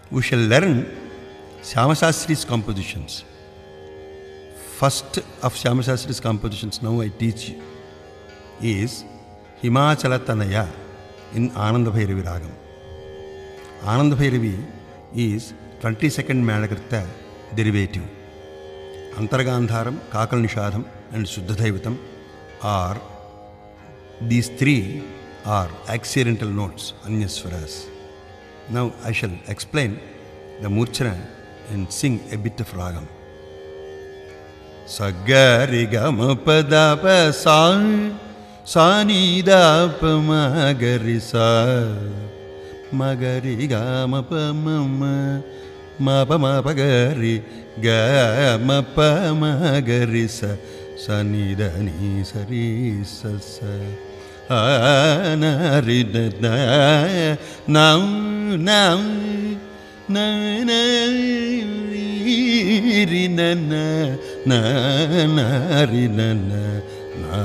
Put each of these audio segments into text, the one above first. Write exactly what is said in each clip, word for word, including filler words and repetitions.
we shall learn Shyama Shastri's compositions. First of Shyama Shastri's compositions now I teach you is Himachala Tanaya in Ananda Bhairavi Ragam. Ananda Bhairavi is twenty-second Manakarta derivative. Antargandharam, Kakal Nishadham and Suddhadaivatam are, these three are accidental notes, Anyaswaras. Now I shall explain the Murchana and sing a bit of Ragam. Sagarigamapadapa sa sanidapa magarisa magarigamapamama mapamapagari gamapamagarisa sanidani sarisasa anaridna now now na na rina na na na rina na na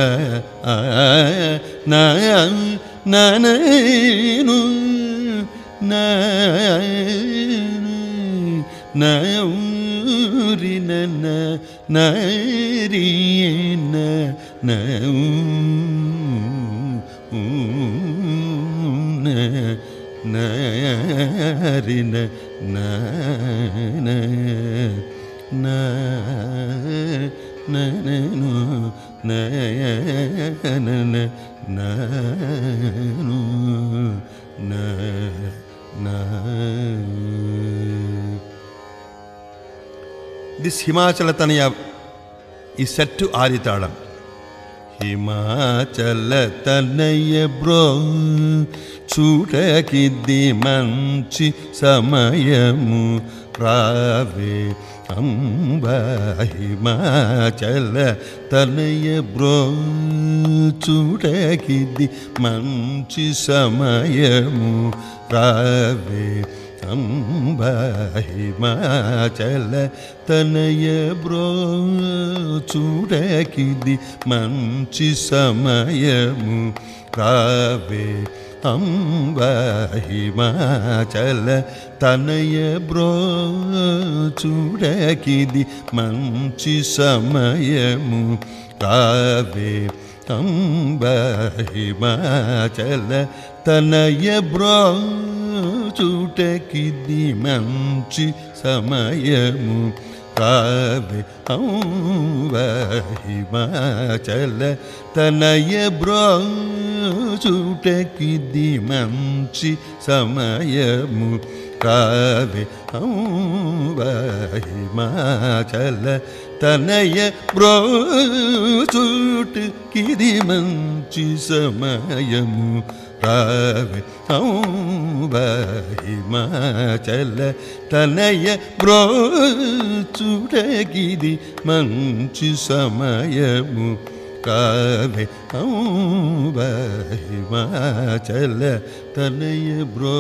na na na nu na na rina na na rina na na rina na na na na nu na na na nu na na. This Himachala Tanaya is set to Aditalam. Himachala Tanaya bro చూడకిద్ది మంచి సమయము రావే అంబ హిమాచల తనయ bro చూడకిద్ది మంచి సమయము రావే అంబ హిమాచల తనయ bro చూడకిద్ది మంచి సమయము రావే అంబ హిమాచల తనయ bro చూడకిది మంచి సమయము రావే అంబ హిమాచల తనయ బ్రో చూడకిది మంచి సమయము రావే అంబ హిమాచల తనయ బ్రో చూడకిది మంచి సమయము రావే అంబ హిమాచల తనయ బ్రో చూడకిది మంచి సమయము రావే అంబ హిమాచల తనయ బ్రో చూడకిది మంచి సమయము రావే అంబ హిమాచల తనయ బ్రో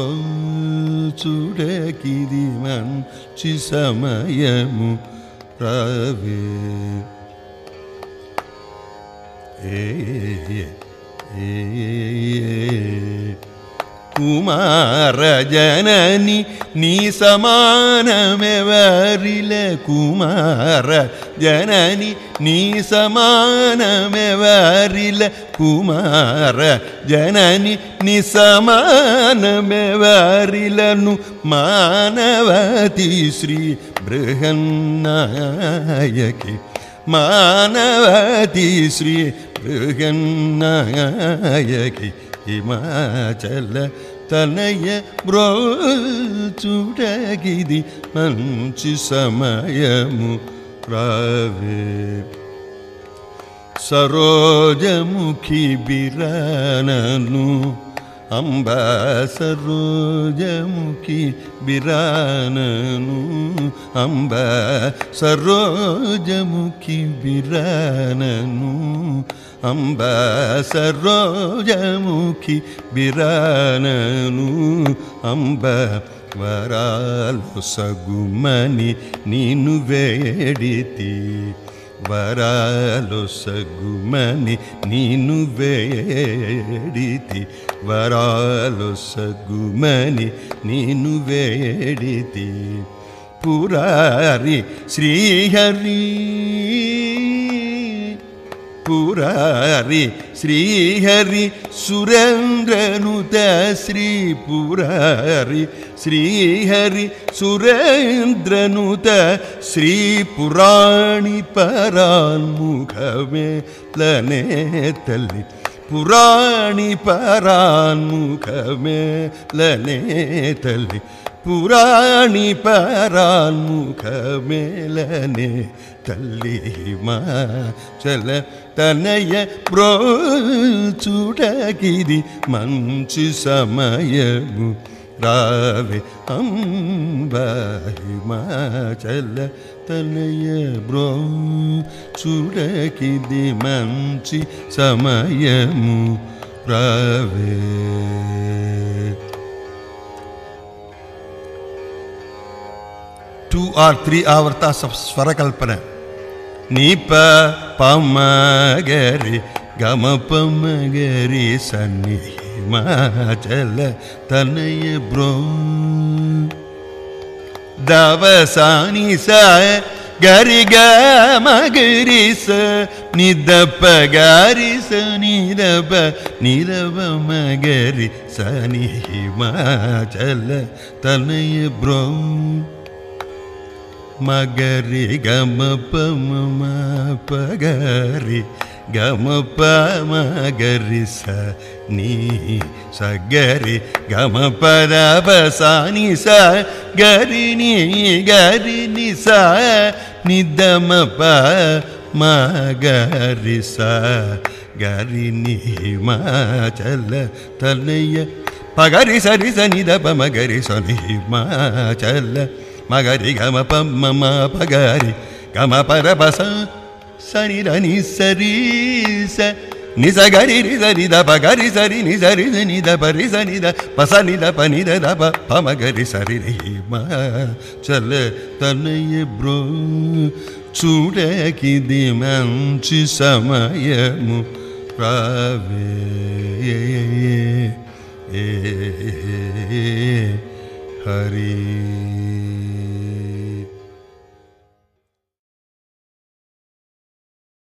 చూడకిది మంచి సమయము రావే. ఏ కుమార జనని నీ సమానమెవరిల కుమార జనని నీ సమానమెవరిల కుమార జనని నీ సమానమెవరిలను మానవతి శ్రీ బృహన్నాయకి మానవతి శ్రీ బృహన్నాయకి హిమాచల తనయ బ్రో చూడకిది మంచి సమయము రావే. సరోజముఖి బిరానను అంబ సరోజముఖి బిరానను అంబ సరోజముఖి బిరానను అంబ సరోజముఖి బిరానను అంబ వరాలు సగుమని నిన్ను వేడితి వరాలొసగుమని నిన్ను వేడితి వరాలొసగుమని నిన్ను వేడితి పురారి శ్రీహరి పురారి శ్రీహరి సురేంద్రనుత శ్రీ పురారి శ్రీహరి సురేంద్రనుత శ్రీ పురాణి పరాన్ముఖమే లనే తల్లి పురాణి పరాన్ముఖమే లనే తల్లి పురాణి పరాన్ముఖమే లనే తల్లి హిమాచల తనయ బ్రోచుటకిది మంచి సమయము రావే అంబా హిమాచల తనయ బ్రోచుటకిది మంచి సమయము రావే. Two or three avartas of Swarakalpana. Nipa pamagari gama pamagari sani himachala tanaya bro davasani sa gari gama gari sa nidapa gari sa nidapa nidapa magari sani himachala tanaya bro magari gama pama pagari gama pama gari sa ni sagari gama pada basani sa gari ni gari ni sa nidama pa magari sa gari ni himachala tanaya pagari sari sani dapa magari sani himachala magari gama pama pagari gama para basa sani rani sari sa ni sa gari ri sari da pagari sari ni sari ni da pari sani da pasani da pani da da pama gari sari ri ma chale tanaye bro చూడకిది మంచి సమయము రావే హరి